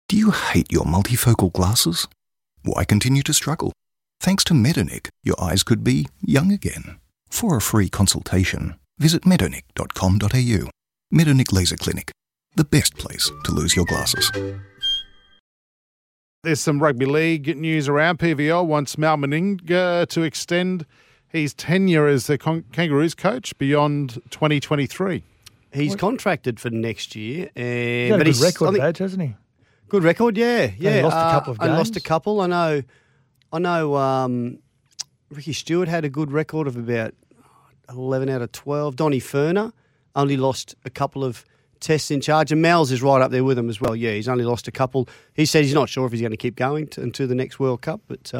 Do you hate your multifocal glasses? Why continue to struggle? Thanks to Medonic, your eyes could be young again. For a free consultation, visit medonic.com.au. Medonic Laser Clinic, the best place to lose your glasses. There's some rugby league news around. PVL wants Mal Meninga to extend his tenure as the Kangaroos coach beyond 2023. He's contracted for next year. He's got a good record, Badge, hasn't he? Good record, yeah. Only lost a couple of games. I lost a couple. I know Ricky Stewart had a good record of about 11 out of 12. Donny Ferner only lost a couple of tests in charge. And Mal's is right up there with him as well. Yeah, he's only lost a couple. He said he's not sure if he's going to keep going into the next World Cup, but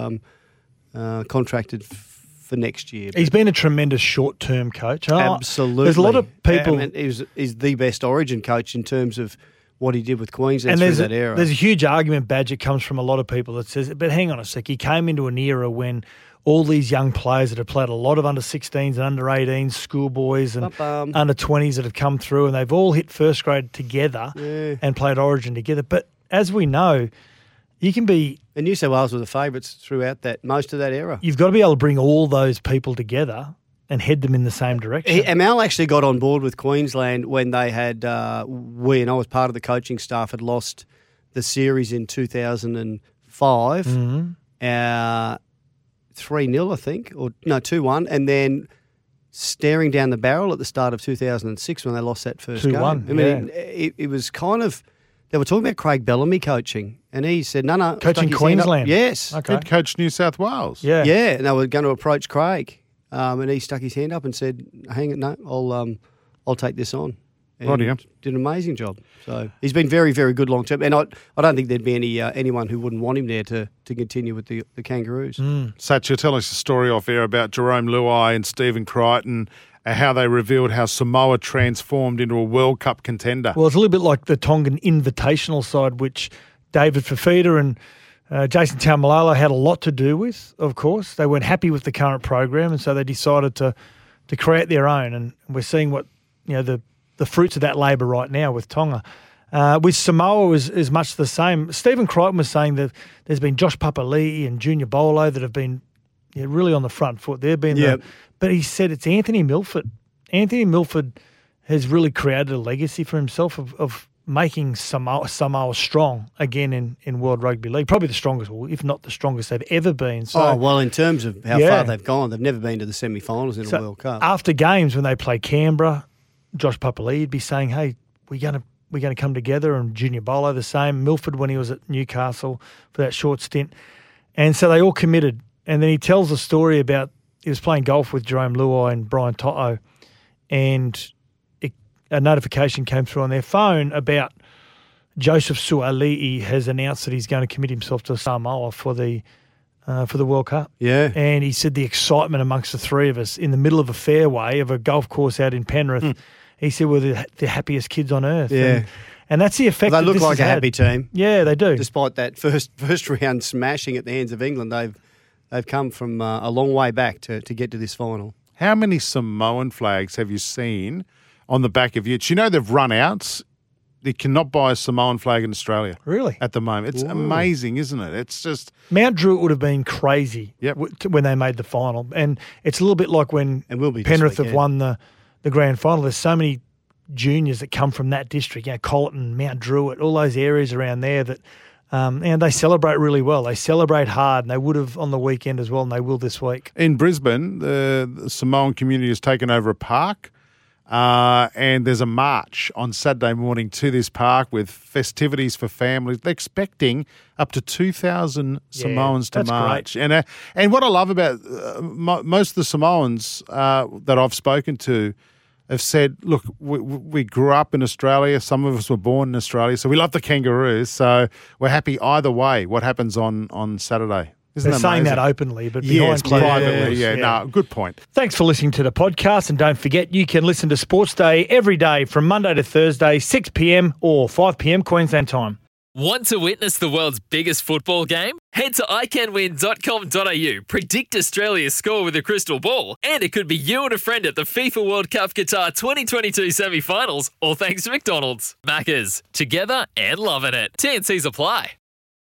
contracted for next year. He's been a tremendous short-term coach. Absolutely. There's a lot of people... he's the best Origin coach in terms of what he did with Queensland through that era. There's a huge argument, Badge, it comes from a lot of people that says, but hang on a sec, he came into an era when all these young players that have played a lot of under-16s and under-18s, schoolboys and under-20s that have come through, and they've all hit first grade together and played Origin together. But as we know, you can be... And New South Wales were the favourites throughout most of that era. You've got to be able to bring all those people together and head them in the same direction. Mal actually got on board with Queensland when they had, and I was part of the coaching staff, had lost the series in 2005, 3-0, I think, or no, 2-1, and then staring down the barrel at the start of 2006 when they lost that first 2-1, game. I mean, it was kind of, they were talking about Craig Bellamy coaching, and he said, no. Coaching Queensland? Yes. Okay. Head coach New South Wales. Yeah. Yeah, and they were going to approach Craig. And he stuck his hand up and said, "Hang it, no, I'll take this on." And did an amazing job. So he's been very, very good long term. And I don't think there'd be anyone who wouldn't want him there to continue with the Kangaroos. Satch, you're telling us a story off air about Jerome Luai and Stephen Crichton, how they revealed how Samoa transformed into a World Cup contender. Well, it's a little bit like the Tongan Invitational side, which David Fifita and Jason Taumalolo had a lot to do with, of course. They weren't happy with the current program, and so they decided to create their own. And we're seeing what the fruits of that labour right now with Tonga. With Samoa is much the same. Stephen Crichton was saying that there's been Josh Papali'i and Junior Bolo that have been really on the front foot. They've been but he said it's Anthony Milford. Anthony Milford has really created a legacy for himself of making Samoa strong again in World Rugby League. Probably the strongest, or if not the strongest they've ever been. So, in terms of how far they've gone, they've never been to the semi-finals in a World Cup. After games when they play Canberra, Josh Papali'i would be saying, hey, we're going to come together, and Junior Bolo the same, Milford when he was at Newcastle for that short stint. And so they all committed. And then he tells a story about he was playing golf with Jerome Luai and Brian To'o, and a notification came through on their phone about Joseph Suali'i has announced that he's going to commit himself to Samoa for the World Cup. Yeah. And he said the excitement amongst the three of us in the middle of a fairway of a golf course out in Penrith, he said we're the happiest kids on earth. Yeah. And that's the effect They that look this like has a had. happy team. Yeah, they do. Despite that first round smashing at the hands of England, they've come from a long way back to get to this final. How many Samoan flags have you seen on the back of utes? You know they've run out. You cannot buy a Samoan flag in Australia. Really? At the moment. It's amazing, isn't it? It's just... Mount Druitt would have been crazy when they made the final. And it's a little bit like when Penrith have won the grand final. There's so many juniors that come from that district, Colleton, Mount Druitt, all those areas around there that... and they celebrate really well. They celebrate hard, and they would have on the weekend as well, and they will this week. In Brisbane, the Samoan community has taken over a park, and there's a march on Saturday morning to this park with festivities for families. They're expecting up to 2,000 Samoans to march. Great. And what I love about most of the Samoans that I've spoken to have said, look, we grew up in Australia. Some of us were born in Australia, so we love the Kangaroos. So we're happy either way what happens on Saturday. They're saying that openly, but behind closed privately. doors. No, good point. Thanks for listening to the podcast, and don't forget you can listen to Sports Day every day from Monday to Thursday, 6 p.m. or 5 p.m. Queensland time. Want to witness the world's biggest football game? Head to iCanWin.com.au, predict Australia's score with a crystal ball, and it could be you and a friend at the FIFA World Cup Qatar 2022 semi-finals, all thanks to McDonald's. Maccas, together and loving it. TNCs apply.